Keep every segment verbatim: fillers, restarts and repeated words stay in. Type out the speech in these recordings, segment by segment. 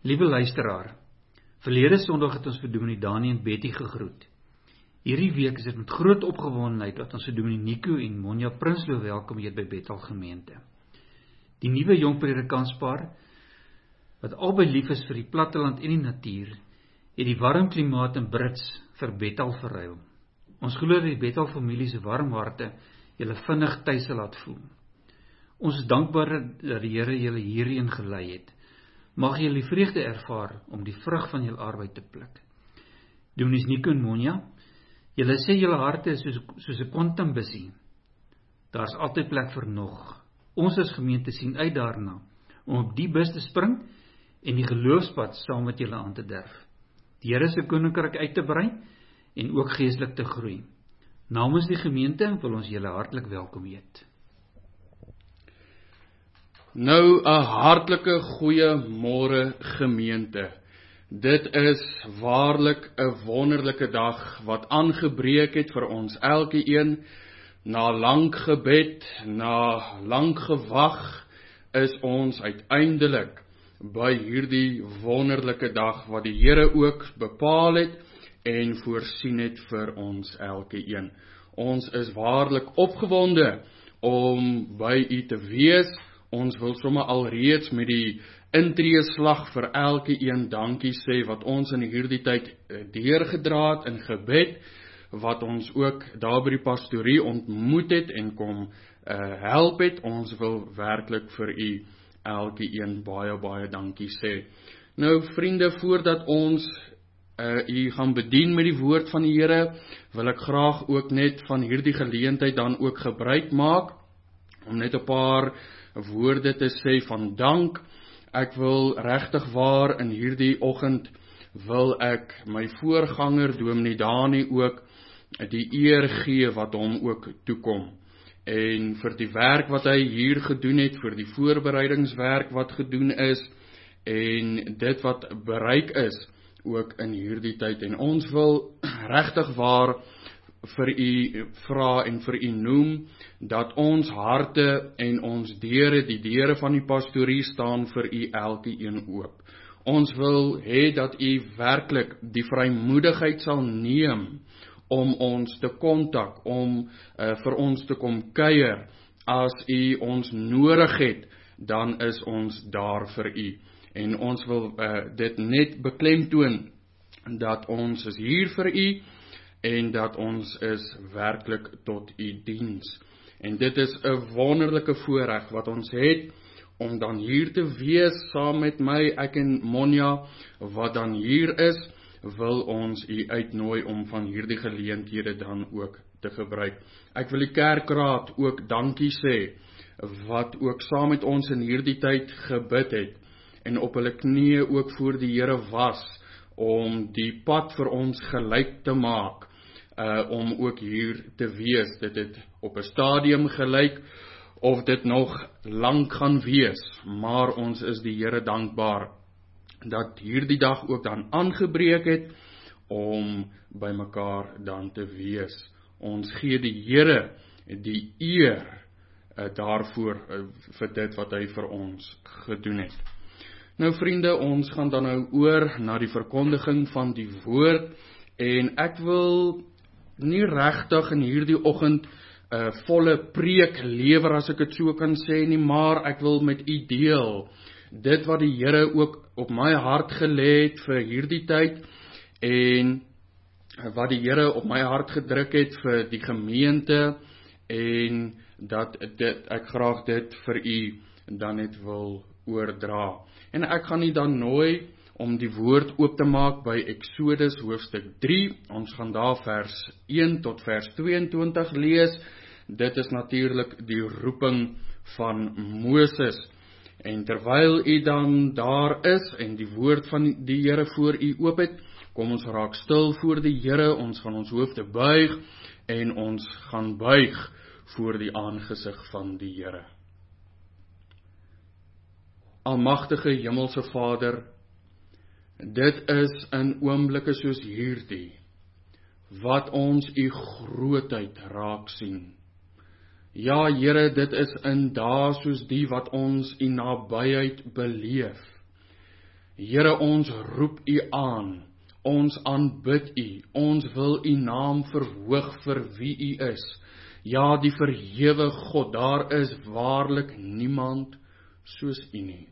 Liewe luisteraar, verlede Sondag het ons vir Dominee Dani en Betty gegroet. Hierdie week is dit met groot opgewondenheid dat ons vir Dominee Nico en Monja Prinsloo welkom hier by Bethel gemeente. Die nuwe jong predikanspaar, wat albei lief is vir die platteland en die natuur, het die warm klimaat in Brits vir Bethel verruil. Ons glo dat die Bethel familie se warm harte julle vinnig tuis sal laat voel. Ons is dankbaar dat die Here julle hierheen gelei het. Mag julle die vreugde ervaar om die vrug van julle arbeid te pluk. Dominees Nico en Monja, julle sê julle harte is soos, soos 'n kontambusie. Daar is altyd plek vir nog. Ons as gemeente sien uit daarna om op die bus te spring en die geloofspad saam met julle aan te derf. Die Here se koninkryk uit te brei en ook geestelik te groei. Namens die gemeente wil ons julle hartlik welkom heet. Nou, 'n hartlike goeie môre gemeente. Dit is waarlik 'n wonderlike dag wat aangebreek het vir ons elkeen. Na lank gebed, na lank gewag, is ons uiteindelik by hierdie wonderlike dag wat die Here ook bepaal het en voorsien het vir ons elkeen. Ons is waarlik opgewonde om by u te wees. Ons wil sommer alreeds met die intreeslag vir elkeen dankie sê wat ons in hierdie tyd deurgedra het in gebed, wat ons ook daar by die pastorie ontmoet het en kom uh, help het. Ons wil werklik vir u elkeen baie baie dankie sê. Nou vriende, voordat ons uh, u gaan bedien met die woord van die Here, wil ek graag ook net van hierdie geleentheid dan ook gebruik maak om net 'n paar woorde te sê van dank. Ek wil regtig waar in hierdie oggend wil ek my voorganger Dominee Dani ook die eer gee wat hom ook toekom. En vir die werk wat hy hier gedoen het, vir die voorbereidingswerk wat gedoen is en dit wat bereik is ook in hierdie tyd. En ons wil regtig waar vir u vra en vir u noem dat ons harte en ons deure, die deure van die pastorie staan vir u elkeen oop. Ons wil hê dat u werklik die vrymoedigheid sal neem om ons te kontak, om uh, vir ons te kom kuier. As u ons nodig het, dan is ons daar vir u. En ons wil uh, dit net beklemtoon dat ons is hier vir u en dat ons is werklik tot u diens. En dit is 'n wonderlike voorreg wat ons het om dan hier te wees saam met my, ek en Monja, wat dan hier is, wil ons u uitnooi om van hierdie geleenthede dan ook te gebruik. Ek wil die kerkraad ook dankie sê, wat ook saam met ons in hierdie tyd gebid het, en op hulle knieë ook voor die Here was, om die pad vir ons gelyk te maak, Uh, om ook hier te wees. Dit het op 'n stadium gelyk, of dit nog lank gaan wees, maar ons is die Here dankbaar, dat hierdie dag ook dan aangebreek het, om by mekaar dan te wees. Ons gee die Here die eer uh, daarvoor, uh, vir dit wat hy vir ons gedoen het. Nou vriende, ons gaan dan nou oor na die verkondiging van die woord, en ek wil nie regtig in hierdie oggend 'n uh, volle preek lewer, as ek dit so kan sê nie, maar ek wil met u deel dit wat die Here ook op my hart gelê het vir hierdie tyd, en wat die Here op my hart gedruk het vir die gemeente, en dat dit, ek graag dit vir u dan net wil oordra. En ek gaan u dan nooi om die woord oop te maak by Exodus hoofstuk drie. Ons gaan daar vers een tot vers tweeëntwintig lees. Dit is natuurlik die roeping van Moses. En terwyl u dan daar is en die woord van die Here voor u oop het, kom ons raak stil voor die Here, ons gaan ons hoofde buig en ons gaan buig voor die aangesig van die Here. Almagtige Hemelse Vader, dit is in oomblikke soos hierdie, wat ons u grootheid raak sien. Ja, Here, dit is in dae soos die wat ons u nabyheid beleef. Here, ons roep U aan, ons aanbid U, ons wil U naam verhoog vir wie U is. Ja, die verhewe God, daar is waarlik niemand soos U nie.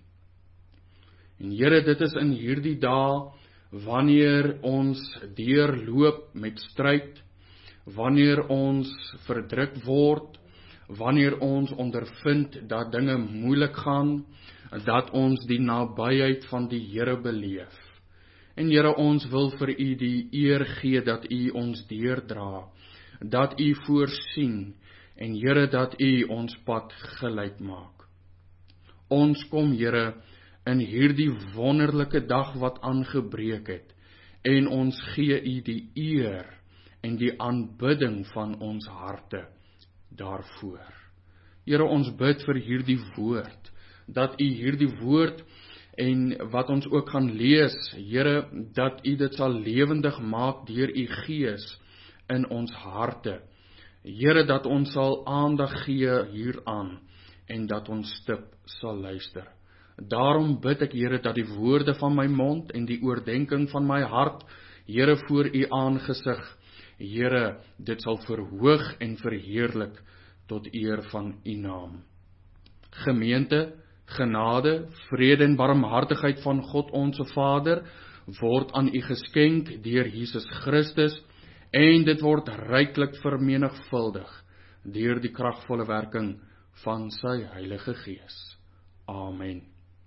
En Here, dit is in hierdie dae, wanneer ons deurloop met stryd, wanneer ons verdruk word, wanneer ons ondervind dat dinge moeilik gaan, dat ons die nabyheid van die Here beleef. En Here, ons wil vir U die eer gee dat U ons deurdra, dat U voorsien, en Here, dat U ons pad gelyk maak. Ons kom, Here, in hierdie wonderlike dag wat aangebreek het, en ons gee U die eer en die aanbidding van ons harte daarvoor. Here, ons bid vir hierdie woord, dat U hierdie woord en wat ons ook gaan lees, Here, dat U dit sal lewendig maak deur U Gees in ons harte. Here, dat ons sal aandag gee hieraan en dat ons stip sal luister. Daarom bid ek, Here, dat die woorde van my mond en die oordenking van my hart, Here, voor U aangesig, Here, dit sal verhoog en verheerlik tot eer van U naam. Gemeente, genade, vrede en barmhartigheid van God onse Vader word aan U geskenk deur Jesus Christus, en dit word ryklik vermenigvuldig deur die kragvolle werking van sy Heilige Gees. Amen.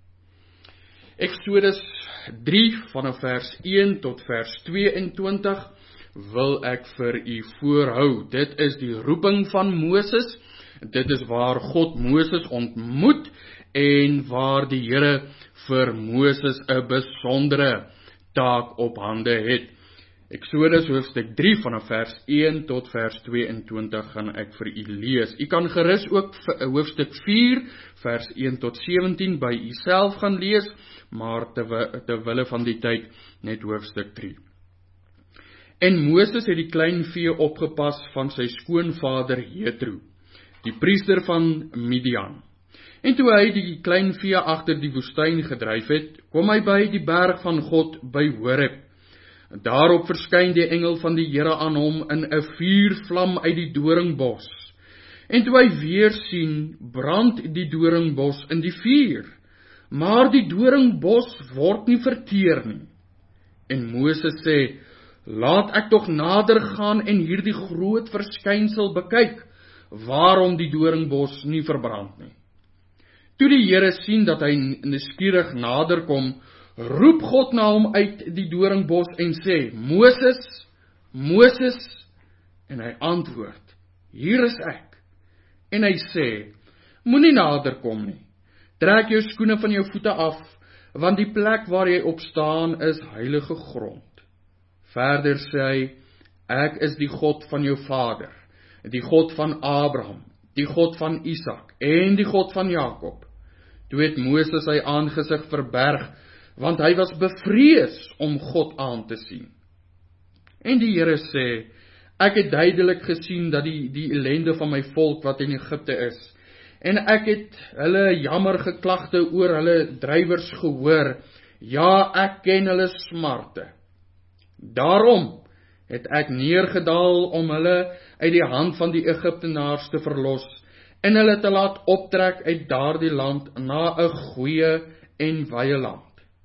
Eksodus drie vanaf vers een tot vers tweeëntwintig wil ek vir u voorhou. Dit is die roeping van Moses. Dit is waar God Moses ontmoet en waar die Here vir Moses 'n besondere taak op hande het. Eksodus hoofstuk drie vanaf vers een tot vers tweeëntwintig gaan ek vir u lees. U kan gerus ook hoofstuk vier vers een tot sewentien by u self gaan lees, maar terwille van die tyd net hoofstuk drie. En Moses het die klein vee opgepas van sy skoonvader Jethro, die priester van Midian. En toe hy die klein vee agter die woestyn gedryf het, kom hy by die berg van God by Horeb. Daarop verskyn die engel van die Here aan hom in 'n vuurvlam uit die doringbos. En toe hy weer sien, brand die doringbos in die vuur, maar die doringbos word nie verteer nie. En Moses sê, laat ek tog nader gaan en hierdie groot verskynsel bekyk, waarom die doringbos nie verbrand nie. Toe die Here sien dat hy nuuskierig nader kom, roep God na hom uit die doringbos en sê, Moses, Moses, en hy antwoord, hier is ek. En hy sê, moenie nader kom nie, trek jou skoene van jou voete af, want die plek waar jy op staan is heilige grond. Verder sê hy, ek is die God van jou vader, die God van Abraham, die God van Isak en die God van Jakob. Toe het Moses sy aangesig verberg, want hy was bevrees om God aan te sien. En die Here sê, ek het duidelik gesien dat die, die ellende van my volk wat in Egipte is, en ek het hulle jammer geklagte oor hulle drywers gehoor, ja, ek ken hulle smarte. Daarom het ek neergedaal om hulle uit die hand van die Egiptenaars te verlos, en hulle te laat optrek uit daardie land na 'n goeie en wye land.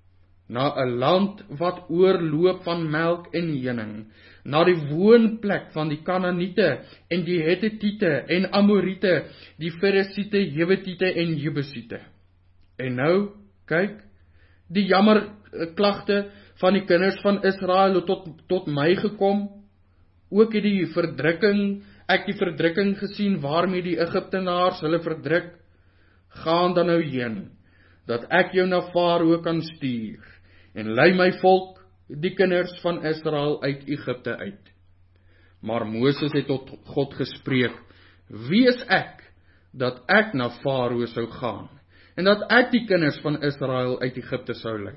Na 'n land wat oorloop van melk en honing, na die woonplek van die Kanaaniete en die Hettitiete en Amoriete, die Ferisiete, Hewitiete en Jebusiete. En nou, kyk, die jammerklagte van die kinders van Israel het tot, tot my gekom, ook het die verdrukking, ek die verdrukking gesien waarmee die Egiptenaars hulle verdruk, gaan dan nou heen, dat ek jou na Farao kan stuur, en lei my volk, die kinders van Israel uit Egipte uit. Maar Moses het tot God gespreek, wie is ek, dat ek na Farao sou gaan, en dat ek die kinders van Israel uit Egipte sou lei?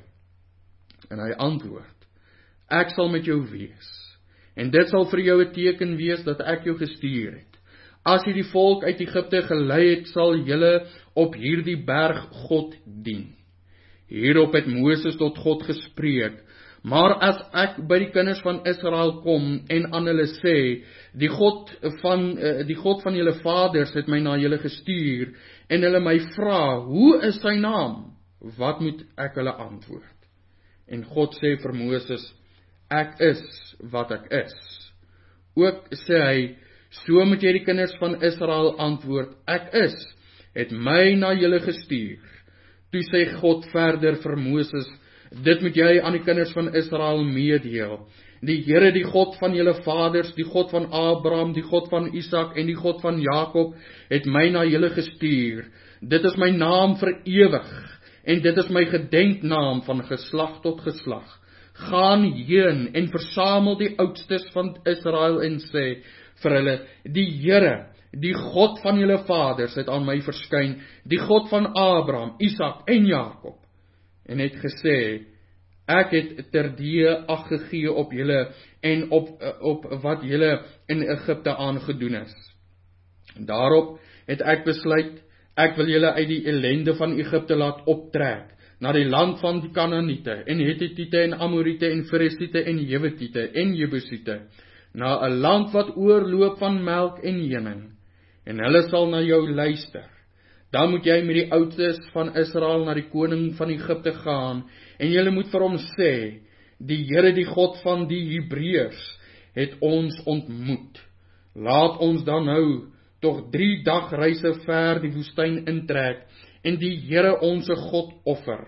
En hy antwoord, ek sal met jou wees, en dit sal vir jou 'n teken wees dat ek jou gestuur het. As jy die volk uit Egipte gelei het, sal julle op hierdie berg God dien. Hierop het Moses tot God gespreek, maar as ek by die kinders van Israel kom en aan hulle sê, die God van, die God van julle vaders het my na julle gestuur, en hulle my vra, hoe is sy naam? Wat moet ek hulle antwoord? En God sê vir Moses, ek is wat ek is. Ook sê hy, so moet jy die kinders van Israel antwoord, ek is, het my na julle gestuur. Toe sê God verder vir Moses, dit moet jy aan die kinders van Israel meedeel. Die Here, die God van julle vaders, die God van Abraham, die God van Isak en die God van Jakob, het my na julle gestuur. Dit is my naam vir ewig, en dit is my gedenknaam van geslag tot geslag. Gaan heen en versamel die oudstes van Israel en sê vir hulle, die Here, die God van julle vaders het aan my verskyn, die God van Abraham, Isak en Jakob, en het gesê, ek het terdee ag gegee op julle en op, op wat julle in Egipte aangedoen is. Daarop het ek besluit, ek wil julle uit die ellende van Egipte laat optrek, na die land van die Kanaaniete, en Hittitiete en Amoriete en Feresiete en Jebutiete en Jebusiete, na 'n land wat oorloop van melk en honing, en hulle sal na jou luister. Dan moet jy met die oudstes van Israel na die koning van Egipte gaan, en jy moet vir hom sê, die Here, die God van die Hebreërs, het ons ontmoet. Laat ons dan nou tog drie dagreise ver die woestyn intrek, en die Here onse God offer.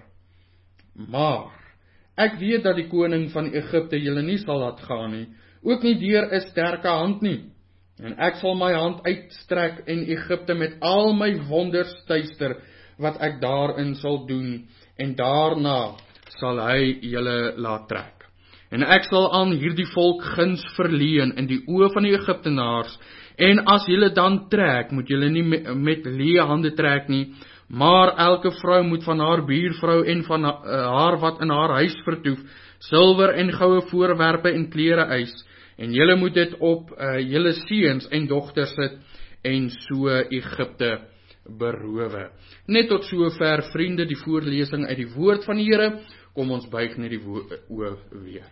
Maar, ek weet dat die koning van Egipte julle nie sal laat gaan nie, ook nie deur 'n sterke hand nie. En ek sal my hand uitstrek en Egipte met al my wonders tuister, wat ek daarin sal doen, en daarna sal hy julle laat trek. En ek sal aan hierdie volk guns verleen in die oë van die Egiptenaars, en as julle dan trek, moet julle nie met, met leë hande trek nie, maar elke vrou moet van haar buurvrou en van haar wat in haar huis vertoef, silwer en goue voorwerpe en klere eis, en julle moet dit op uh, julle seuns en dogters sit, en so Egipte berowe. Net tot so ver, vriende, die voorlesing uit die woord van die Here. Kom ons buig net die oë weer.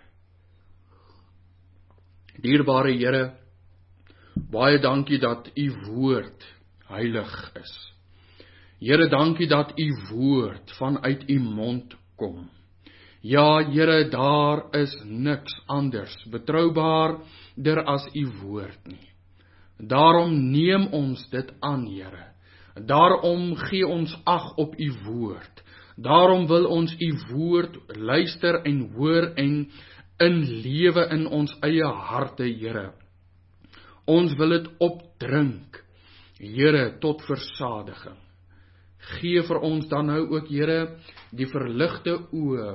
Dierbare Here, baie dankie dat u woord heilig is. Here, dankie dat u woord vanuit u mond kom. Ja, Here, daar is niks anders betroubaarder as u woord nie. Daarom neem ons dit aan, Here. Daarom gee ons ag op u woord. Daarom wil ons u woord luister en hoor en inlewe in ons eie harte, Here. Ons wil dit opdrink, Here, tot versadiging. Gee vir ons dan nou ook, Here, die verligte oë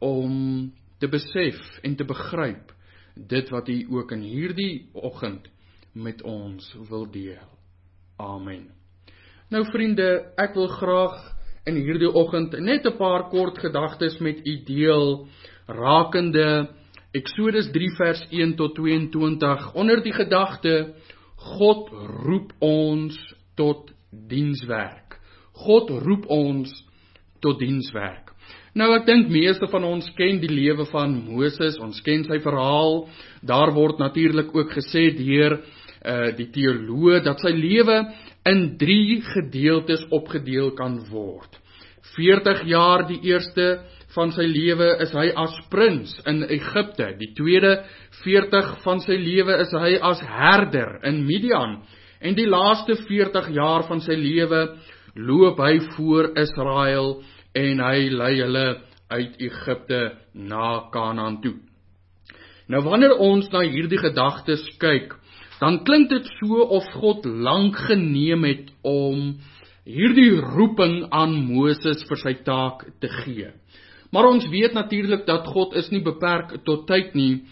om te besef en te begryp dit wat u ook in hierdie oggend met ons wil deel. Amen. Nou vriende, ek wil graag in hierdie oggend net 'n paar kort gedagtes met u deel rakende Eksodus drie vers een tot tweeëntwintig onder die gedagte God roep ons tot dienswerk. God roep ons tot dienswerk. Nou ek dink meeste van ons ken die lewe van Moses, ons ken sy verhaal. Daar word natuurlik ook gesê deur uh, die teoloog dat sy lewe in drie gedeeltes opgedeel kan word. veertig jaar die eerste van sy lewe is hy as prins in Egipte. Die tweede veertig van sy lewe is hy as herder in Midian. En die laaste veertig jaar van sy lewe loop hy voor Israel en hy lei hulle uit Egipte na Kanaan toe. Nou wanneer ons na hierdie gedagtes kyk, dan klink dit so of God lank geneem het om hierdie roeping aan Moses vir sy taak te gee. Maar ons weet natuurlik dat God is nie beperk tot tyd nie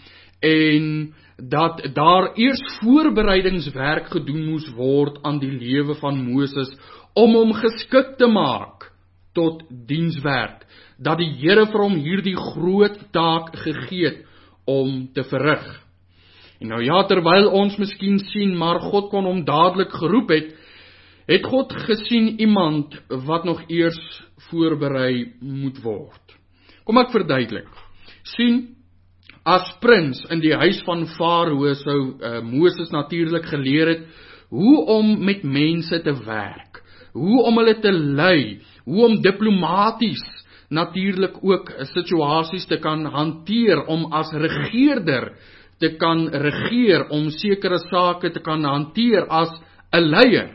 en dat daar eers voorbereidingswerk gedoen moes word aan die lewe van Moses om hom geskik te maak tot dienswerk, dat die Here vir hom hierdie groot taak gegee het om te verrig. En nou ja, terwyl ons miskien sien, maar God kon hom dadelik geroep het, het God gesien iemand wat nog eers voorberei moet word. Kom ek verduidelik. Sien, as prins in die huis van Farao sou uh, Moses natuurlik geleer het hoe om met mense te werk, hoe om hulle te lei, hoe om diplomaties natuurlik ook situasies te kan hanteer, om as regeerder te kan regeer, om sekere sake te kan hanteer as 'n leier.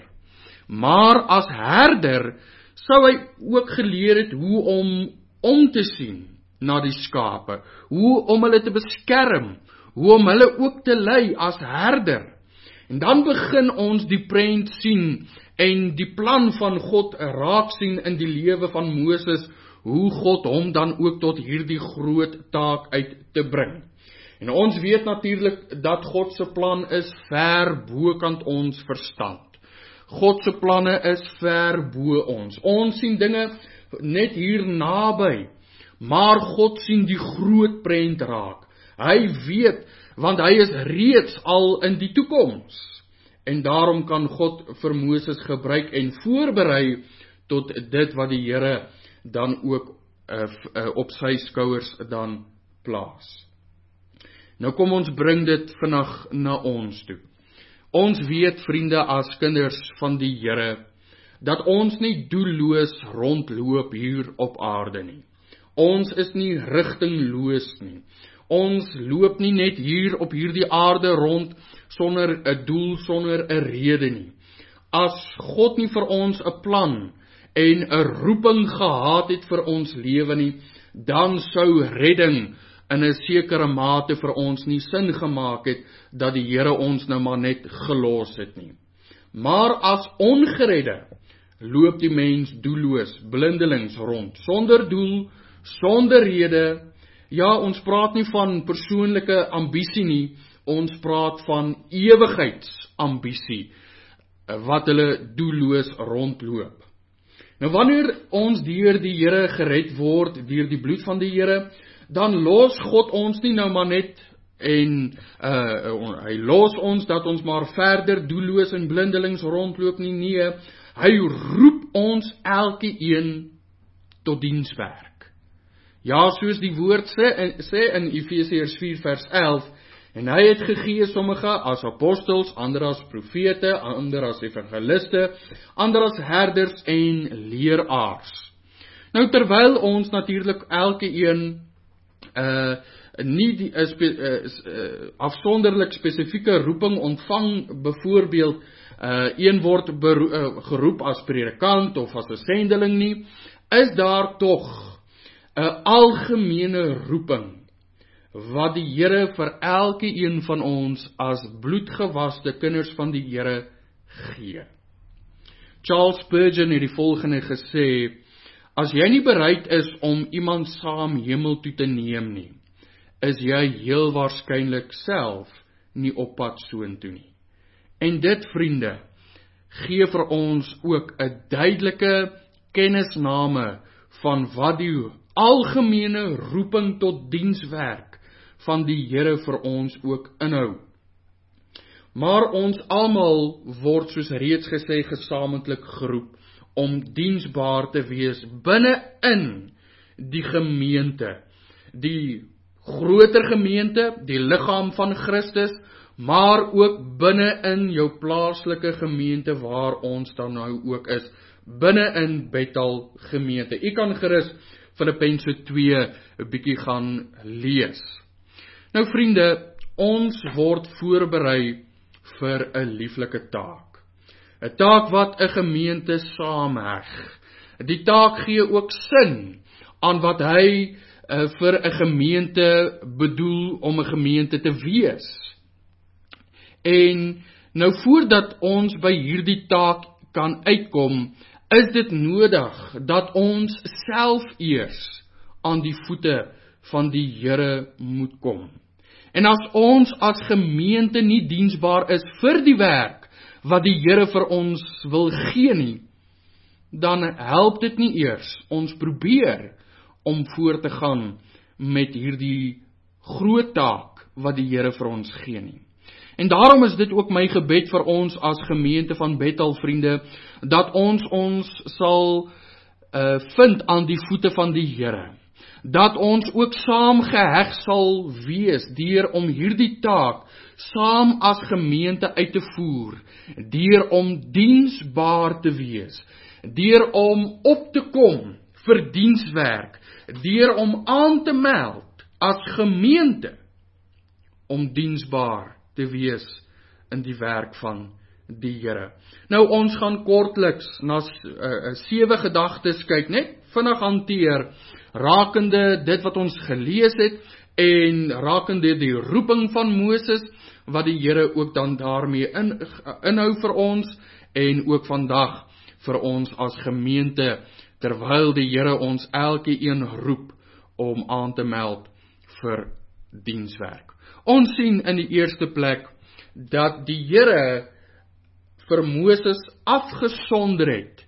Maar as herder sou hy ook geleer het hoe om om te sien na die skape, hoe om hulle te beskerm, hoe om hulle ook te lei as herder. En dan begin ons die prent sien en die plan van God raak sien in die lewe van Moses, hoe God hom dan ook tot hierdie groot taak uit te bring. En ons weet natuurlik dat God se plan is ver bokant ons verstand. God se planne is ver bo ons. Ons sien dinge net hier naby, maar God sien die groot prent raak. Hy weet, want hy is reeds al in die toekoms. En daarom kan God vir Moses gebruik en voorberei tot dit wat die Here dan ook uh, uh, op sy skouers dan plaas. Nou kom ons bring dit vinnig na ons toe. Ons weet, vriende, as kinders van die Here, dat ons nie doelloos rondloop hier op aarde nie. Ons is nie rigtingloos nie. Ons loop nie net hier op hierdie aarde rond sonder 'n doel, sonder 'n rede nie. As God nie vir ons 'n plan en 'n roeping gehad het vir ons lewe nie, dan sou redding in 'n sekere mate vir ons nie sin gemaak het, dat die Here ons nou maar net gelos het nie. Maar as ongeredde, loop die mens doelloos, blindelings rond, sonder doel, sonder rede. Ja, ons praat nie van persoonlike ambisie nie, ons praat van ewigheidsambisie, wat hulle doelloos rondloop. Nou wanneer ons deur die Here gered word, deur die bloed van die Here, dan los God ons nie nou maar net en uh, hy los ons dat ons maar verder doelloos en blindelings rondloop nie, nee, hy roep ons elke een tot dienswerk. Ja, soos die woord sê, sê in Efesiërs vier vers elf, en hy het gegee sommige as apostels, ander as profete, ander as evangeliste, ander as herders en leeraars. Nou terwyl ons natuurlik elke een uh, nie die uh, spe, uh, uh, afsonderlik spesifieke roeping ontvang, byvoorbeeld uh, een word beroep, uh, geroep as predikant of as 'n sendeling nie, is daar tog 'n algemene roeping wat die Here vir elke een van ons as bloedgewaste kinders van die Here gee. Charles Spurgeon het die volgende gesê: as jy nie bereid is om iemand saam hemel toe te neem nie, is jy heel waarskynlik self nie op pad soontoe nie. En dit, vriende, gee vir ons ook 'n duidelike kennisname van wat die algemene roeping tot dienswerk van die Here vir ons ook inhou. Maar ons almal word, soos reeds gesê, gesamentlik geroep om diensbaar te wees binne in die gemeente, die groter gemeente, die liggaam van Christus, maar ook binne in jou plaaslike gemeente waar ons dan nou ook is, binne in Bethel gemeente. U kan gerus Filippense twee 'n bietjie gaan lees. Nou vriende, ons word voorberei vir 'n lieflike taak. 'n Taak wat 'n gemeente saamheg. Die taak gee ook sin aan wat hy uh, vir 'n gemeente bedoel om 'n gemeente te wees. En nou voordat ons by hierdie taak kan uitkom, is dit nodig dat ons self eers aan die voete van die Here moet kom. En as ons as gemeente nie diensbaar is vir die werk wat die Here vir ons wil gee nie, dan help dit nie eers ons probeer om voort te gaan met hierdie groot taak wat die Here vir ons gee nie. En daarom is dit ook my gebed vir ons as gemeente van Bethel, vriende, dat ons ons sal uh, vind aan die voete van die Here. Dat ons ook saam geheg sal wees deur om hierdie taak saam as gemeente uit te voer, deur om diensbaar te wees, deur om op te kom vir dienswerk, deur om aan te meld as gemeente, om diensbaar te wees in die werk van die Here. Nou, ons gaan kortliks na uh, sewe gedagtes kyk, net vinnig hanteer, rakende dit wat ons gelees het, en rakende die roeping van Moses, wat die Here ook dan daarmee in, inhou vir ons, en ook vandag vir ons as gemeente, terwyl die Here ons elke een roep om aan te meld vir dienswerk. Ons sien in die eerste plek dat die Here vir Moses afgesonder het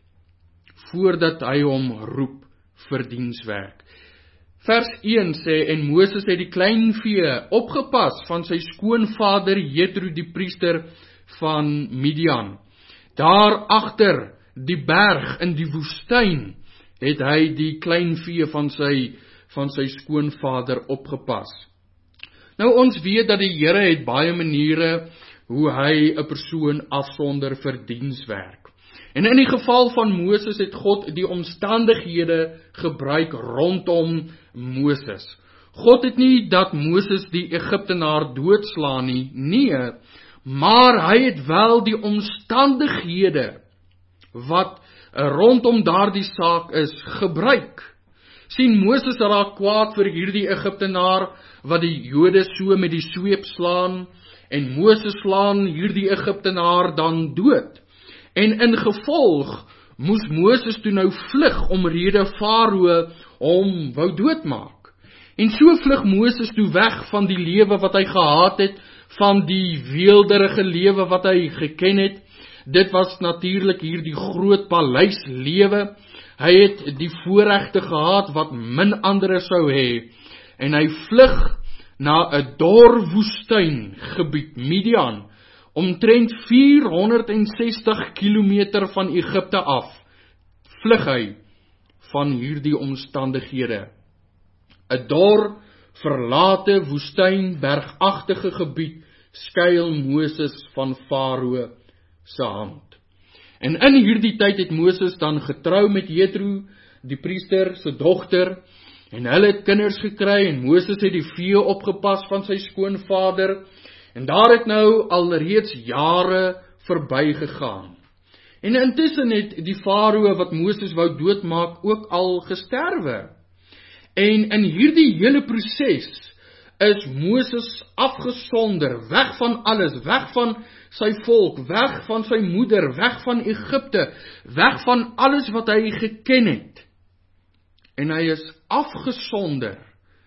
voordat hy hom roep vir dienswerk. Vers een sê, en Moses het die kleinvee opgepas van sy skoonvader Jethro die priester van Midian. Daar agter die berg in die woestyn het hy die kleinvee van sy, van sy skoonvader opgepas. Nou, ons weet dat die Here het baie maniere hoe hy 'n persoon afsonder vir dienswerk. En in die geval van Moses het God die omstandighede gebruik rondom Moses. God het nie dat Moses die Egiptenaar doodslaan nie, nee, maar hy het wel die omstandighede wat rondom daardie saak is gebruik. Sien, Moses raak kwaad vir hierdie Egiptenaar wat die Jode so met die sweep slaan, en Moses slaan hierdie Egiptenaar dan dood. En in gevolg moes Moses toe nou vlug omrede Farao hom wou doodmaak. En so vlug Moses toe weg van die lewe wat hy gehad het, van die weelderige lewe wat hy geken het. Dit was natuurlik hier die groot paleislewe. Hy het die voorregte gehad wat min ander sou hê. En hy vlug na 'n dor woestyngebied, Midian, omtrent vierhonderdsestig kilometer van Egipte af, vlug hy van hierdie omstandighede. 'n Dor, verlate woestyn, bergagtige gebied, skuil Moses van Farao se hand. En in hierdie tyd het Moses dan getrou met Jethro, die priester se dogter, en hulle het kinders gekry, en Moses het die vee opgepas van sy skoonvader, en daar het nou alreeds jare verby gegaan. En intussen het die Farao wat Moses wou doodmaak ook al gesterwe. En in hierdie hele proses is Moses afgesonder, weg van alles, weg van sy volk, weg van sy moeder, weg van Egipte, weg van alles wat hy geken het. En hy is afgesonder.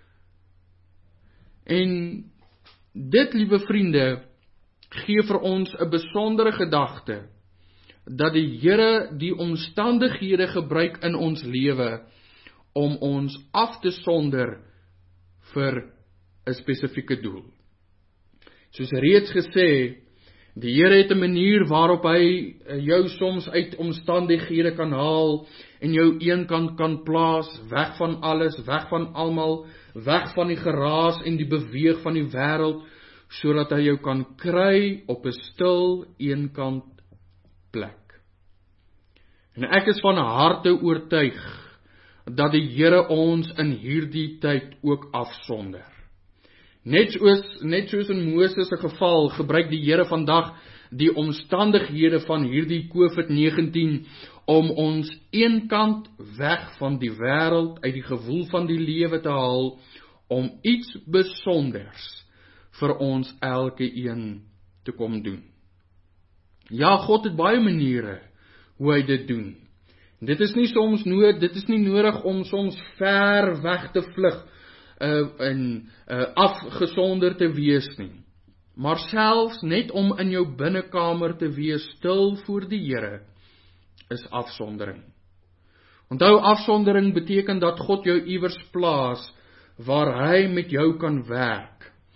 En dit, liewe vriende, gee vir ons 'n besondere gedagte, dat die Here die omstandighede gebruik in ons lewe, om ons af te sonder vir 'n spesifieke doel. Soos reeds gesê, die Here het 'n manier waarop hy jou soms uit omstandighede kan haal, en jou eenkant kan plaas, weg van alles, weg van almal, weg van die geraas en die beweeg van die wêreld, sodat hy jou kan kry op 'n stil eenkant plek. En ek is van harte oortuig dat die Here ons in hierdie tyd ook afsonder. Net soos, net soos in Moses se geval, gebruik die Here vandag die omstandighede van hierdie COVID negentien om ons eenkant weg van die wêreld, uit die gewoel van die lewe te haal, om iets besonders vir ons elke een te kom doen. Ja, God het baie maniere hoe hy dit doen. Dit is nie soms nood, dit is nie nodig om soms ver weg te vlug uh, en uh, afgesonder te wees nie. Maar selfs net om in jou binnekamer te wees stil voor die Here is afsondering. Onthou, afsondering beteken dat God jou iewers plaas waar hy met jou kan werk.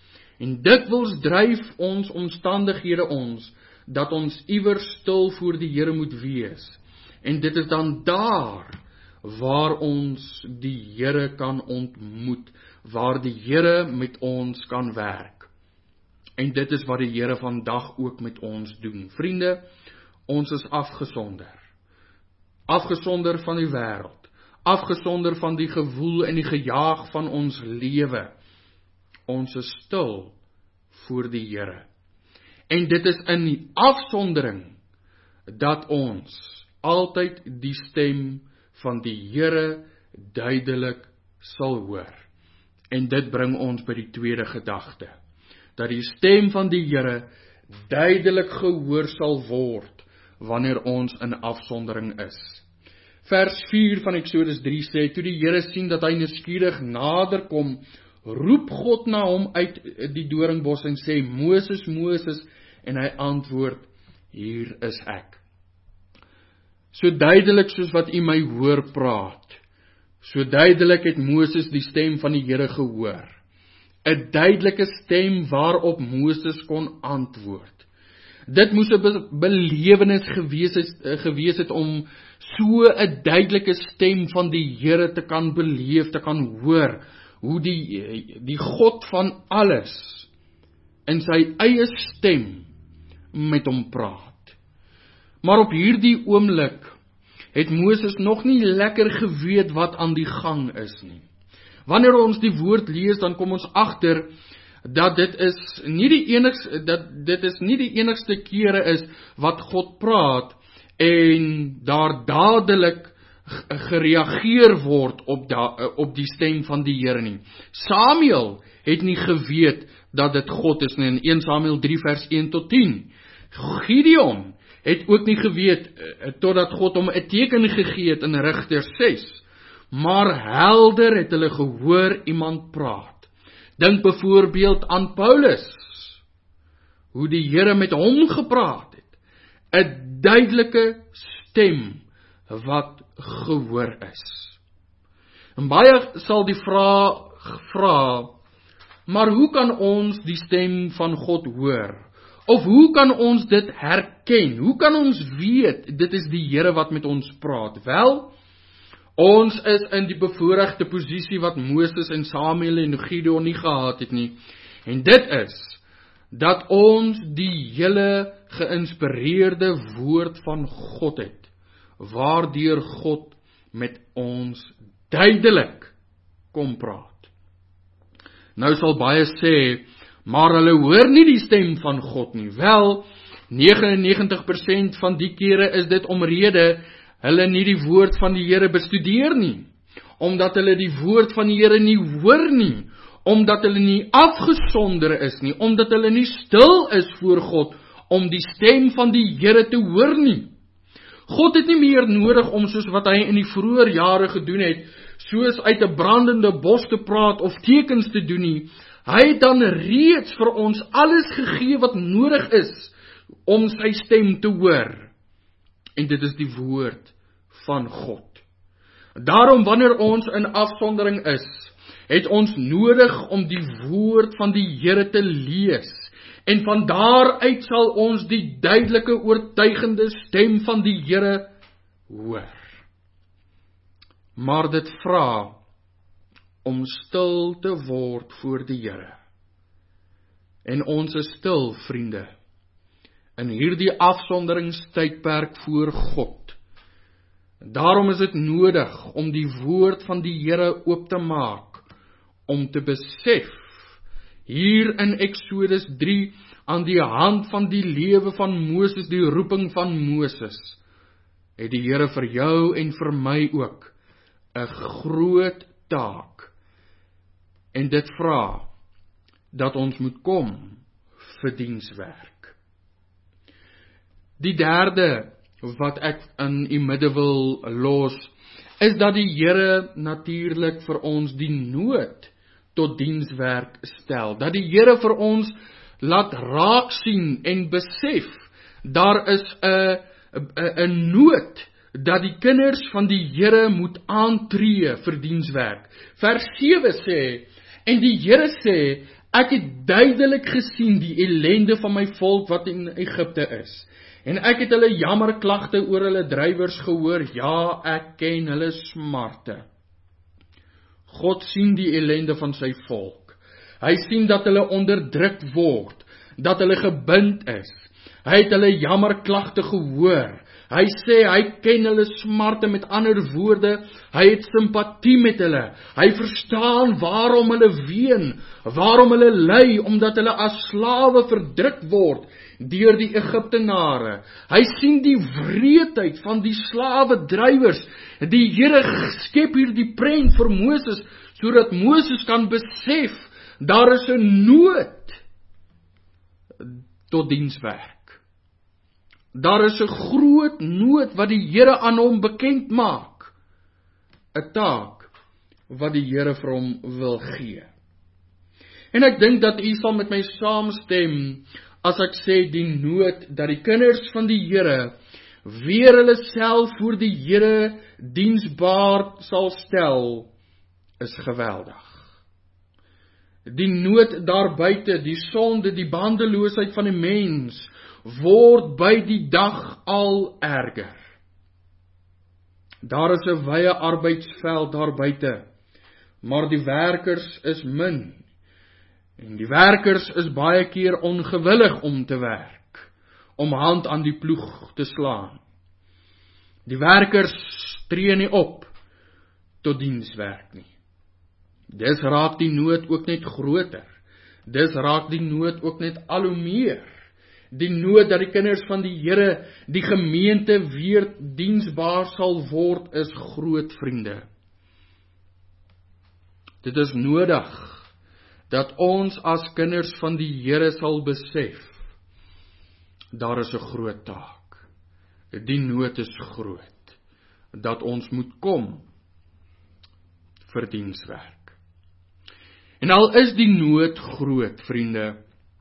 En dikwels dryf ons omstandighede ons, dat ons iewers stil voor die Here moet wees. En dit is dan daar, waar ons die Here kan ontmoet, waar die Here met ons kan werk. En dit is wat die Here vandag ook met ons doen. Vriende, ons is afgesonder. Afgesonder van die wêreld. Afgesonder van die gewoel en die gejaag van ons lewe. Ons is stil voor die Here. En dit is in die afsondering dat ons altyd die stem van die Here duidelik sal hoor. En dit bring ons by die tweede gedagte, dat die stem van die Here duidelik gehoor sal word wanneer ons in afsondering is. Vers vier van Eksodus drie sê, toe die Here sien dat hy nuuskierig nader kom, roep God na hom uit die doringbos en sê, Moses, Moses, en hy antwoord, hier is ek. So duidelik soos wat u my hoor praat, so duidelik het Moses die stem van die Here gehoor. 'n duidelike stem waarop Moses kon antwoord. Dit moes 'n be- belewenis gewees het, gewees het om so 'n duidelike stem van die Here te kan beleef, te kan hoor, hoe die, die God van alles in sy eie stem met hom praat. Maar op hierdie oomblik het Moses nog nie lekker geweet wat aan die gang is nie. Wanneer ons die woord lees, dan kom ons agter dat dit is nie die enigste dat dit is nie die enigste kere is wat God praat en daar dadelik gereageer word op da, op die stem van die Here nie. Samuel het nie geweet dat dit God is nie, in eerste Samuel drie vers een tot tien. Gideon het ook nie geweet totdat God hom 'n teken gegee het in Rigters ses. Maar helder het hulle gehoor iemand praat. Dink byvoorbeeld aan Paulus, hoe die Here met hom gepraat het. 'n duidelike stem wat gehoor is. En baie sal die vraag vra, maar hoe kan ons die stem van God hoor? Of hoe kan ons dit herken? Hoe kan ons weet, dit is die Here wat met ons praat? Wel, ons is in die bevoorregte posisie wat Moses en Samuel en Gideon nie gehad het nie. En dit is, dat ons die hele geïnspireerde woord van God het, waardeur God met ons duidelik kom praat. Nou sal baie sê, maar hulle hoor nie die stem van God nie. Wel, negenennegentig persent van die kere is dit omrede hulle nie die woord van die Here bestudeer nie, omdat hulle die woord van die Here nie hoor nie, omdat hulle nie afgesonder is nie, omdat hulle nie stil is voor God om die stem van die Here te hoor nie. God het nie meer nodig om soos wat hy in die vroeë jare gedoen het, soos uit 'n brandende bos te praat of tekens te doen nie. Hy het dan reeds vir ons alles gegee wat nodig is om sy stem te hoor. En dit is die woord van God. Daarom wanneer ons in afsondering is, het ons nodig om die woord van die Here te lees. En van daaruit sal ons die duidelike oortuigende stem van die Here hoor. Maar dit vra om stil te word voor die Here. En ons is stil, vriende, in hierdie afsonderingstydperk voor God. Daarom is dit nodig om die woord van die Here oop te maak, om te besef, hier in Eksodus drie, aan die hand van die lewe van Moses, die roeping van Moses, het die Here vir jou en vir my ook 'n groot taak. En dit vra dat ons moet kom vir dienswerk. Die derde wat ek in u midde wil los, is dat die Here natuurlik vir ons die nood tot dienswerk stel. Dat die Here vir ons laat raak sien en besef, daar is 'n 'n nood dat die kinders van die Here moet aantree vir dienswerk. Vers sewe sê, en die Here sê, Ek het duidelik gesien die ellende van my volk wat in Egipte is. En ek het hulle jammerklagte oor hulle drywers gehoor. Ja, ek ken hulle smarte. God sien die ellende van sy volk. Hy sien dat hulle onderdruk word, dat hulle gebind is. Hy het hulle jammerklagte gehoor. Hy sê, hy ken hulle smarte, met ander woorde, hy het simpatie met hulle. Hy verstaan waarom hulle ween, waarom hulle ly, omdat hulle as slawe verdruk word deur die Egiptenare. Hy sien die wreedheid van die slawe drywers. Die Here skep hier die prent vir Moses, sodat Moses kan besef, daar is 'n nood tot dienswerk. Daar is 'n groot nood wat die Here aan hom bekend maak. 'n Taak wat die Here vir hom wil gee. En ek dink dat u sal met my saamstem as ek sê die nood dat die kinders van die Here weer hulle self voor die Here diensbaar sal stel, is geweldig. Die nood daar buite, die sonde, die bandeloosheid van die mens, word by die dag al erger. Daar is 'n wye arbeidsveld daar buite, maar die werkers is min. En die werkers is baie keer ongewillig om te werk, om hand aan die ploeg te slaan. Die werkers tree nie op tot dienswerk nie. Dis raak die nood ook net groter. Dis raak die nood ook net al hoe meer. Die nood dat die kinders van die Here, die gemeente weer diensbaar sal word, is groot, vriende. Dit is nodig dat ons as kinders van die Here sal besef, daar is 'n groot taak. Die nood is groot, dat ons moet kom vir dienswerk. En al is die nood groot, vriende,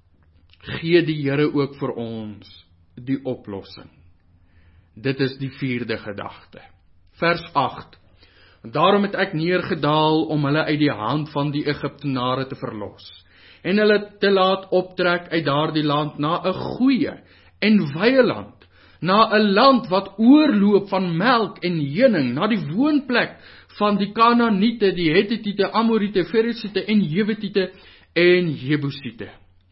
gee die Here ook vir ons die oplossing. Dit is die vierde gedagte. Vers agt. Daarom het ek neergedaal om hulle uit die hand van die Egiptenare te verlos, en hulle te laat optrek uit daardie land na 'n goeie en wye land, na 'n land wat oorloop van melk en honing, na die woonplek van die Kanaaniete, die Hettitiete, Amoriete, Ferisiete en Jewutiete en Jebusiete.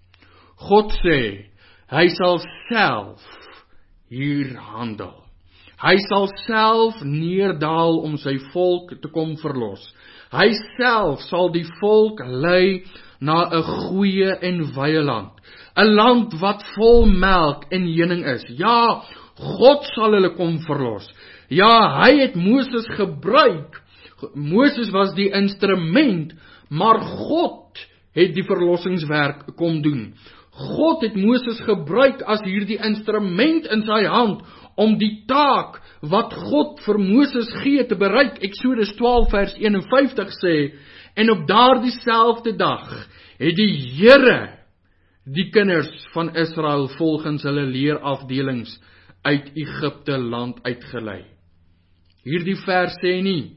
God sê, hy sal self hier handel. Hy sal self neerdaal om sy volk te kom verlos. Hy self sal die volk lei na 'n goeie en wye land. 'n Land wat vol melk en honing is. Ja, God sal hulle kom verlos. Ja, hy het Moses gebruik. Moses was die instrument, maar God het die verlossingswerk kom doen. God het Moses gebruik as hierdie instrument in sy hand om die taak wat God vir Moses gee te bereik. Eksodus twaalf vers eenenvyftig sê, en op daardie selfde dag het die Here die kinders van Israel volgens hulle leerafdelings uit Egipte land uitgelei. Hierdie vers sê nie,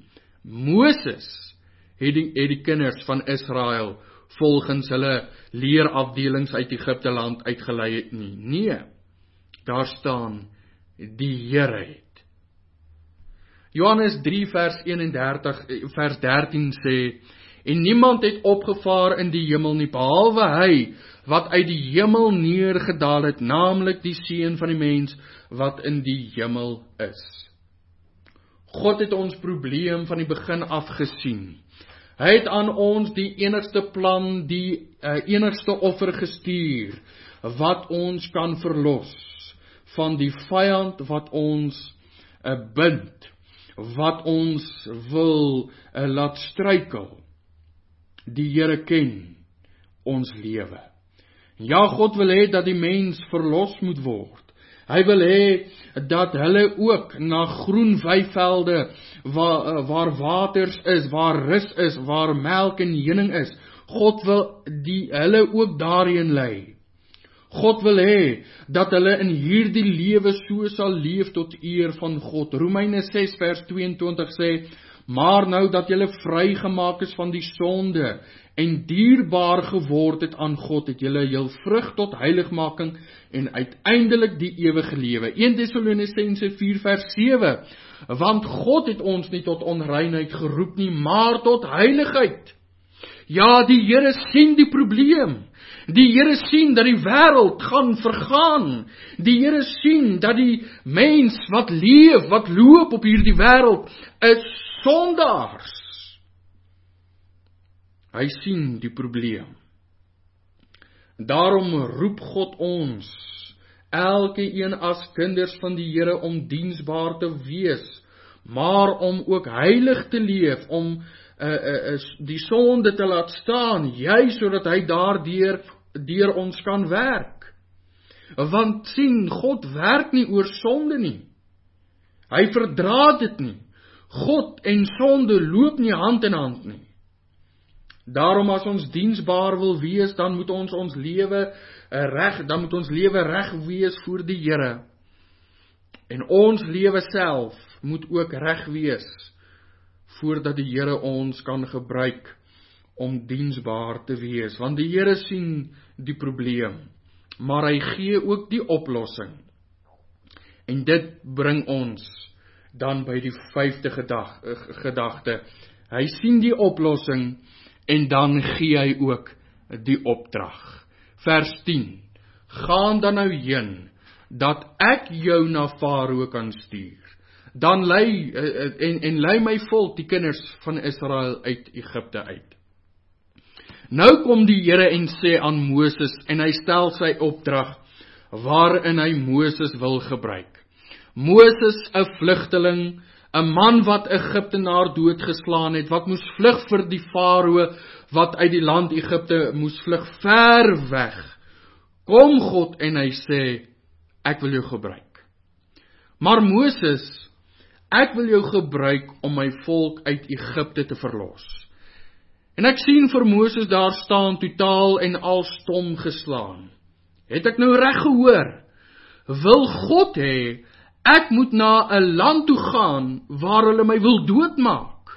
Moses het die, het die kinders van Israel volgens hulle leerafdelings uit Egipte land uitgelei het nie. Nee, daar staan, die Here het. Johannes drie vers eenendertig, vers dertien sê, en niemand het opgevaar in die hemel nie, behalwe hy, wat uit die hemel neergedaal het, naamlik die Seun van die mens, wat in die hemel is. God het ons probleem van die begin af gesien. Hy het aan ons die enigste plan, die uh, enigste offer gestuur, wat ons kan verlos, van die vyand wat ons uh, bind, wat ons wil uh, laat struikel. Die Here ken ons lewe. Ja, God wil hê dat die mens verlos moet word. Hy wil hê dat hulle ook na groen weivelde, waar, waar waters is, waar rus is, waar melk en honing is. God wil die, hulle ook daarheen lei. God wil hê dat hulle in hierdie lewe so sal leef tot eer van God. Romeine ses vers tweeëntwintig sê, maar nou dat julle vrygemaak is van die sonde, en dierbaar geword het aan God, het julle jul vrug tot heiligmaking, en uiteindelik die ewige lewe. Eerste Tessalonisense vier vers sewe, want God het ons nie tot onreinheid geroep nie, maar tot heiligheid. Ja, die Here sien die probleem. Die Here sien dat die wêreld gaan vergaan. Die Here sien dat die mens wat leef, wat loop op hierdie wêreld, is sondaars. Hy sien die probleem. Daarom roep God ons, elke een as kinders van die Here, om diensbaar te wees, maar om ook heilig te leef, om uh, uh, uh, die sonde te laat staan, juist sodat hy daardeur deur ons kan werk. Want sien, God werk nie oor sonde nie. Hy verdra dit nie. God en sonde loop nie hand in hand nie. Daarom as ons diensbaar wil wees, dan moet ons ons lewe reg, dan moet ons lewe reg wees voor die Here. En ons lewe self moet ook reg wees, voordat die Here ons kan gebruik om diensbaar te wees. Want die Here sien die probleem, maar hy gee ook die oplossing. En dit bring ons dan by die vyfde gedag, gedagte. Hy sien die oplossing, en dan gee hy ook die opdrag. Vers tien. Gaan dan nou heen, dat ek jou na Farao kan stuur. Dan lei, en, en lei my volk, die kinders van Israel, uit Egipte uit. Nou kom die Here en sê aan Moses, en hy stel sy opdrag, waarin hy Moses wil gebruik. Moses, 'n vlugteling, 'n man wat Egiptenaar doodgeslaan het, wat moes vlug vir die Farao, wat uit die land Egipte moes vlug, ver weg. Kom God en hy sê, ek wil jou gebruik. Maar Moses, ek wil jou gebruik om my volk uit Egipte te verlos. En ek sien vir Moses daar staan, totaal en al stom geslaan. Het ek nou reg gehoor? Wil God hê, ek moet na 'n land toe gaan, waar hulle my wil doodmaak?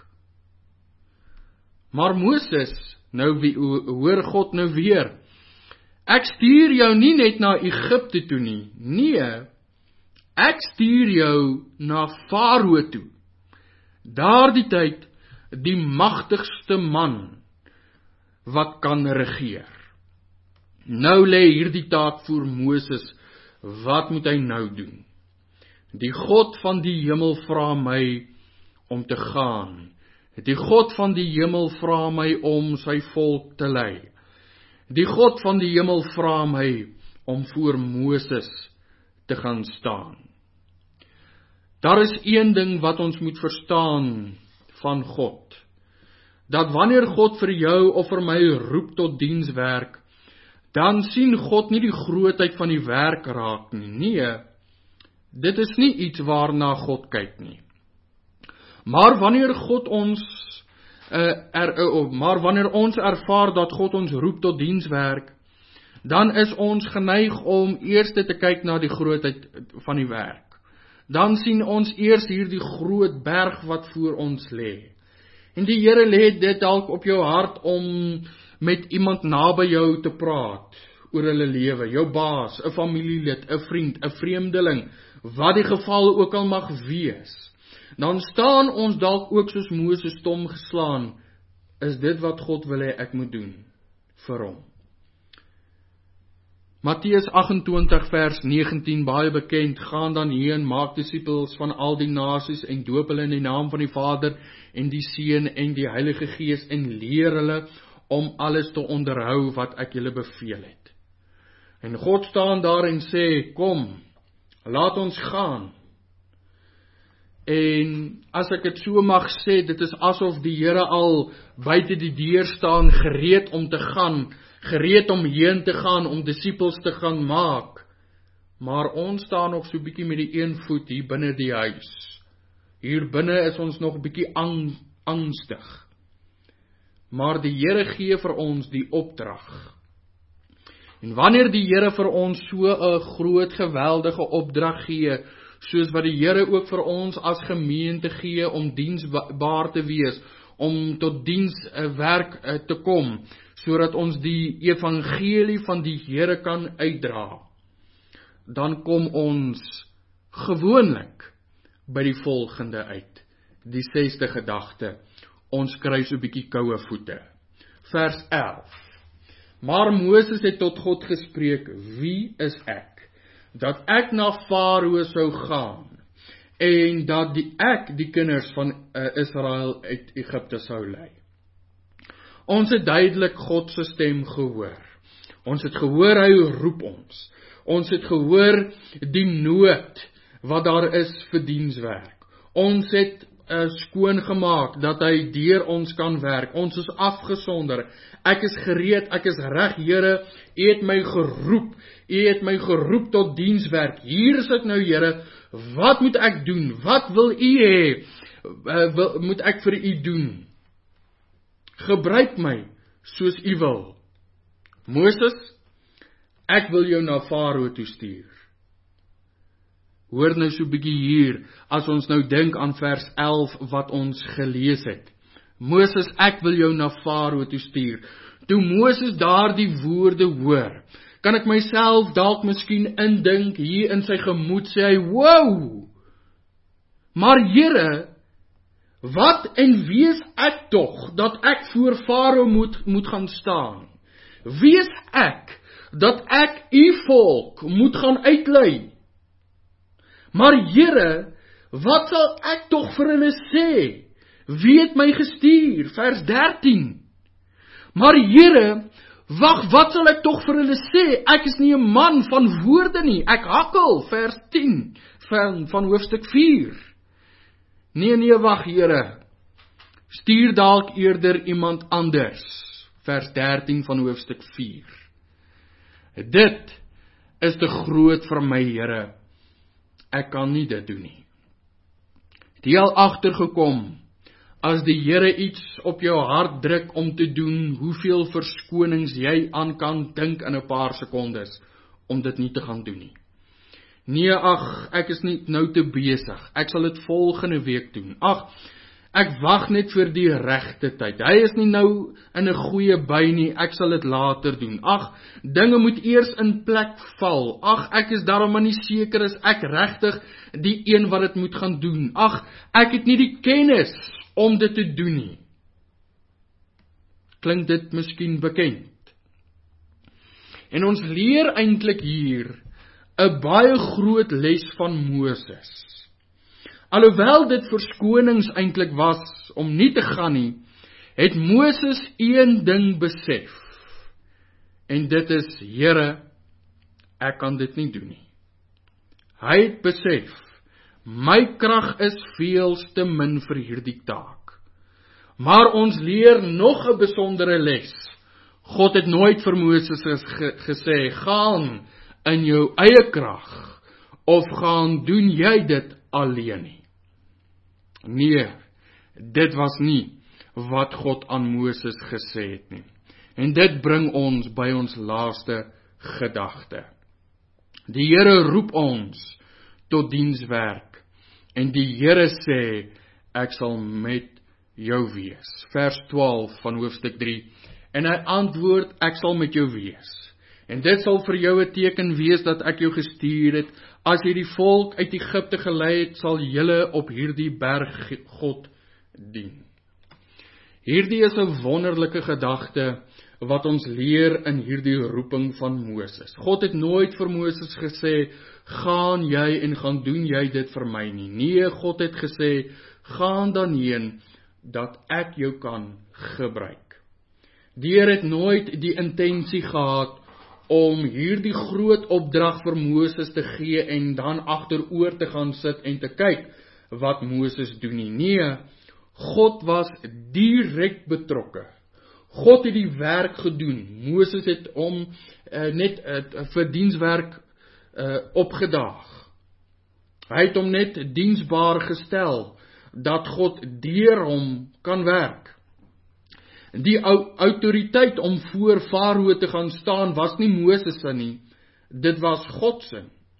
Maar Moses, nou wie, hoor God nou weer, ek stuur jou nie net na Egipte toe nie, nee, ek stuur jou na Farao toe. Daardie tyd, die magtigste man, wat kan regeer. Nou lê hierdie taak voor Moses, wat moet hy nou doen? Die God van die hemel vra my om te gaan. Die God van die hemel vra my om sy volk te lei. Die God van die hemel vra my om voor Moses te gaan staan. Daar is een ding wat ons moet verstaan van God. Dat wanneer God vir jou of vir my roep tot dienswerk, dan sien God nie die grootheid van die werk raak nie. Nee, dit is nie iets waarna God kyk nie. Maar wanneer God ons uh, er, uh, maar wanneer ons ervaar dat God ons roep tot dienswerk, dan is ons geneig om eers te kyk na die grootheid van die werk. Dan sien ons eers hierdie groot berg wat voor ons lê. En die Here lê dit dalk op jou hart om met iemand naby jou te praat oor hulle lewe, jou baas, 'n familielid, 'n vriend, 'n vreemdeling, wat die geval ook al mag wees. Dan staan ons dalk ook soos Moses stom geslaan. Is dit wat God wil hê ek moet doen vir hom? Matteus agt-en-twintig vers negentien, baie bekend, gaan dan heen, maak disippels van al die nasies en doop hulle in die naam van die Vader en die Seun en die Heilige Gees en leer hulle om alles te onderhou wat ek julle beveel het. En God staan daar en sê, kom, laat ons gaan. En as ek dit so mag sê, dit is asof die Here al buite die deur staan, gereed om te gaan, gereed om heen te gaan, om disippels te gaan maak. Maar ons staan nog so bietjie met die een voet hier binne die huis. Hier binne is ons nog bietjie ang, angstig. Maar die Here gee vir ons die opdrag. En wanneer die Here vir ons so 'n groot geweldige opdrag gee, soos wat die Here ook vir ons as gemeente gee om diensbaar te wees, om tot dienswerk te kom, sodat ons die evangelie van die Here kan uitdra, dan kom ons gewoonlik by die volgende uit. Die sesde gedagte, ons kry so 'n bietjie koue voete. Vers elf. Maar Moses het tot God gespreek, wie is ek, dat ek na Farao sou gaan, en dat die, ek die kinders van uh, Israel uit Egipte sou lei. Ons het duidelik God se stem gehoor. Ons het gehoor, hy roep ons. Ons het gehoor die nood wat daar is vir dienswerk. Ons het uh, skoon gemaak dat hy deur ons kan werk. Ons is afgesonder. Ek is gereed, ek is reg, Here. U het my geroep. U het my geroep tot dienswerk. Hier is ek nou, Here. Wat moet ek doen? Wat wil u hê? Uh, wil, moet ek vir u doen? Gebruik my soos u wil. Moses, ek wil jou na Farao toe stuur. Hoor nou so 'n bietjie hier, as ons nou dink aan vers elf wat ons gelees het. Moses, ek wil jou na Farao toe stuur. Toe Moses daardie woorde hoor, kan ek myself dalk miskien indink, hier in sy gemoed sê hy, wow! Maar Here, wat en wie is ek tog, dat ek voor Farao moet, moet gaan staan? Wie is ek, dat ek u volk moet gaan uitlei? Maar Here, wat sal ek tog vir hulle sê? Wie het my gestuur? Vers dertien. Maar Here, wag, wat sal ek tog vir hulle sê? Ek is nie 'n man van woorde nie. Ek hakkel, vers tien van, van hoofstuk vier. Nee, nee, wag, Here. Stuur dalk eerder iemand anders. Vers dertien van hoofstuk vier. Dit is te groot vir my, Here. Ek kan nie dit doen nie. Het jy al agtergekom, as die Here iets op jou hart druk om te doen, hoeveel verskonings jy aan kan dink in 'n paar sekondes, om dit nie te gaan doen nie. Nee, ag, ek is nie nou te besig, ek sal dit volgende week doen. Ag, ek wag net vir die regte tyd. Hy is nie nou in 'n goeie by nie, ek sal dit later doen. Ag, dinge moet eers in plek val. Ag, ek is daarom maar nie seker as ek regtig die een wat dit moet gaan doen. Ag, ek het nie die kennis om dit te doen nie. Klink dit miskien bekend? En ons leer eintlik hier 'n baie groot les van Moses. Alhoewel dit verskonings eintlik was om nie te gaan nie, het Moses een ding besef. En dit is, Here, ek kan dit nie doen nie. Hy het besef, my krag is veel te min vir hierdie taak. Maar ons leer nog 'n besondere les. God het nooit vir Moses gesê, gaan in jou eie krag, of gaan doen jy dit alleen nie. Nee, dit was nie wat God aan Moses gesê het nie. En dit bring ons by ons laaste gedagte. Die Here roep ons tot dienswerk, en die Here sê, ek sal met jou wees. Vers twaalf van hoofstuk drie, en hy antwoord, ek sal met jou wees. En dit sal vir jou 'n teken wees dat ek jou gestuur het. As jy die volk uit Egipte gelei het, sal julle op hierdie berg God dien. Hierdie is 'n wonderlike gedagte wat ons leer in hierdie roeping van Moses. God het nooit vir Moses gesê, gaan jy en gaan doen jy dit vir my nie. Nee, God het gesê, gaan dan heen, dat ek jou kan gebruik. Die Here het nooit die intensie gehad om hierdie groot opdrag vir Moses te gee en dan agteroor te gaan sit en te kyk wat Moses doen nie. Nee, God was direk betrokke. God het die werk gedoen. Moses het hom uh, net uh, vir dienswerk uh, opgedaag. Hy het hom net diensbaar gestel, dat God deur hom kan werk. Die autoriteit om voor Farao te gaan staan was nie Moses se nie, dit was God se.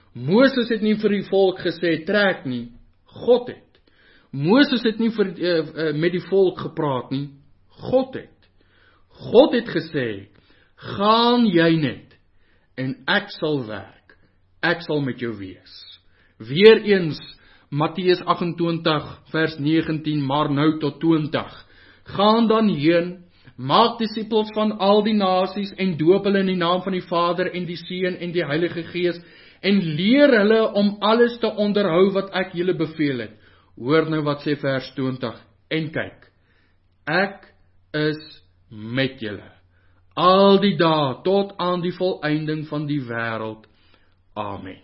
Moses het nie vir die volk gesê, trek nie, God het. Moses het nie vir, uh, uh, met die volk gepraat nie, God het. God het gesê, gaan jy net, en ek sal werk, ek sal met jou wees. Weereens, Matteus agt-en-twintig vers negentien, maar nou tot twintig. Gaan dan heen, maak disippels van al die nasies en doop hulle in die naam van die Vader en die Seun en die Heilige Gees en leer hulle om alles te onderhou wat ek julle beveel het. Hoor nou wat sê vers twintig. En kyk, ek is met julle al die dae tot aan die volëinding van die wêreld. Amen.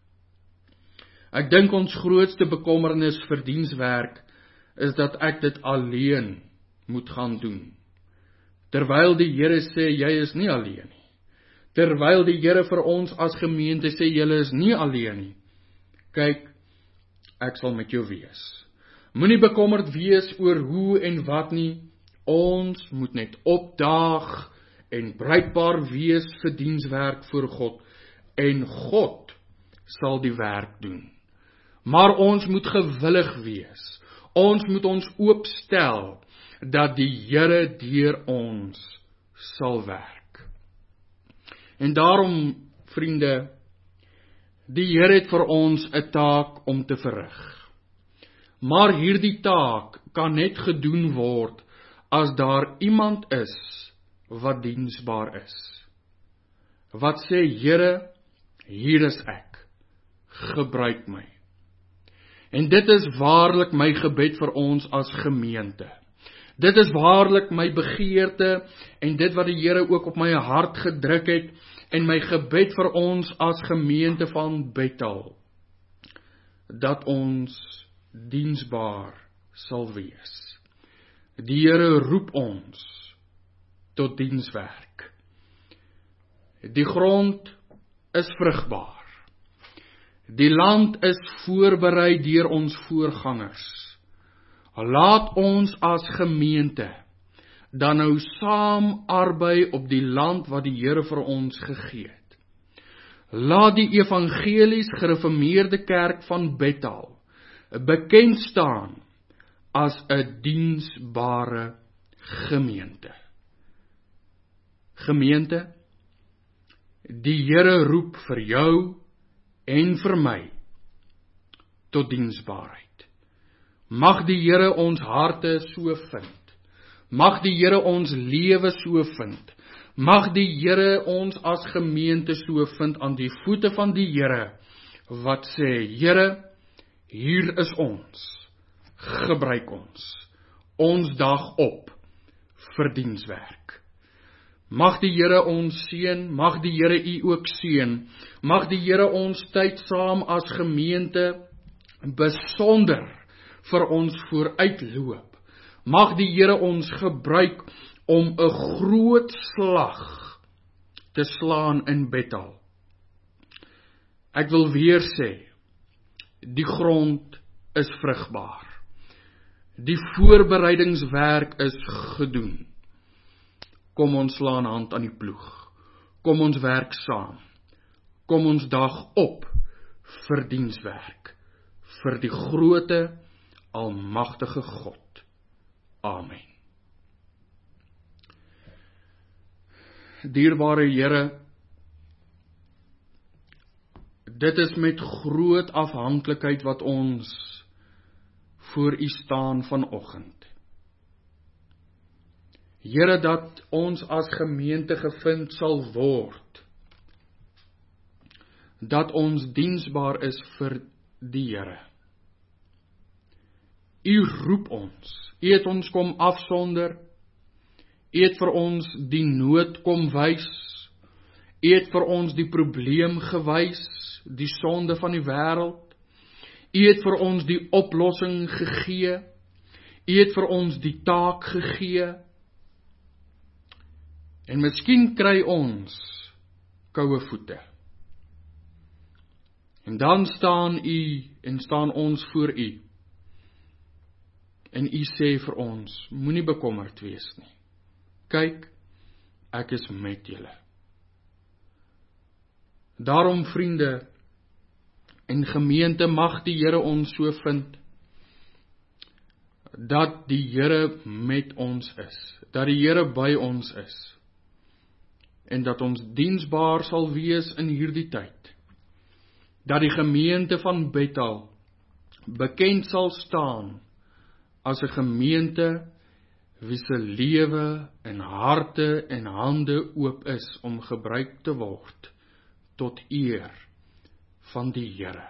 Ek dink ons grootste bekommernis vir dienswerk is dat ek dit alleen moet gaan doen. Terwyl die Here sê, jy is nie alleen nie. Terwyl die Here vir ons as gemeente sê, julle is nie alleen nie. Kyk, ek sal met jou wees. Moenie bekommerd wees oor hoe en wat nie. Ons moet net opdaag en bruikbaar wees vir dienswerk vir God. En God sal die werk doen. Maar ons moet gewillig wees. Ons moet ons oopstel dat die Here deur ons sal werk. En daarom, vriende, die Here het vir ons 'n taak om te verrig. Maar hierdie taak kan net gedoen word as daar iemand is wat diensbaar is. Wat sê, Here, hier is ek, gebruik my. En dit is waarlik my gebed vir ons as gemeente. Dit is waarlik my begeerte en dit wat die Here ook op my hart gedruk het en my gebed vir ons as gemeente van Bethel, dat ons diensbaar sal wees. Die Here roep ons tot dienswerk. Die grond is vrugbaar. Die land is voorberei deur ons voorgangers. Laat ons as gemeente dan nou saam arbei op die land wat die Here vir ons gegee het. Laat die evangelies gereformeerde kerk van Bethel bekend staan as 'n diensbare gemeente. Gemeente, die Here roep vir jou en vir my tot diensbaarheid. Mag die Here ons harte so vind. Mag die Here ons lewe so vind. Mag die Here ons as gemeente so vind aan die voete van die Here, wat sê, Here, hier is ons, gebruik ons, ons dag op vir dienswerk. Mag die Here ons seën, mag die Here u ook seën, mag die Here ons tyd saam as gemeente besonder vir ons vooruitloop. Mag die Here ons gebruik om 'n groot slag te slaan in Bethel. Ek wil weer sê, die grond is vrugbaar. Die voorbereidingswerk is gedoen. Kom ons slaan hand aan die ploeg. Kom ons werk saam. Kom ons dag op vir dienswerk. Vir die groote, almagtige God. Amen. Dierbare Here, dit is met groot afhanklikheid wat ons voor u staan vanoggend. Here, dat ons as gemeente gevind sal word, dat ons diensbaar is vir die Here. U roep ons, u het ons kom afsonder, u het vir ons die nood kom wys, u het vir ons die probleem gewys, die sonde van die wêreld, u het vir ons die oplossing gegee, u het vir ons die taak gegee, en miskien kry ons koue voete. En dan staan u en staan ons voor u. En u sê vir ons, moenie bekommerd wees nie. Kyk, ek is met julle. Daarom, vriende, En gemeente, mag die Here ons so vind, dat die Here met ons is, dat die Here by ons is, en dat ons diensbaar sal wees in hierdie tyd, dat die gemeente van Bethel bekend sal staan as 'n gemeente wie se lewe en harte en hande oop is om gebruik te word tot eer van die Here.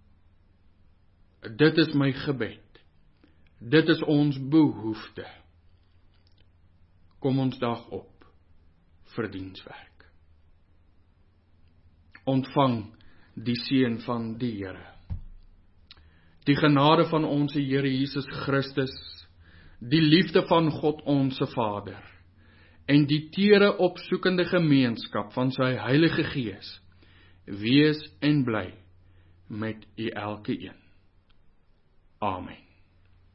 Dit is my gebed. Dit is ons behoefte. Kom ons dag op vir dienswerk. Ontvang die seën van die Here. Die genade van ons Here Jesus Christus, die liefde van God ons Vader, en die tere opsoekende gemeenskap van sy Heilige Gees, wees en bly met u elke een. Amen.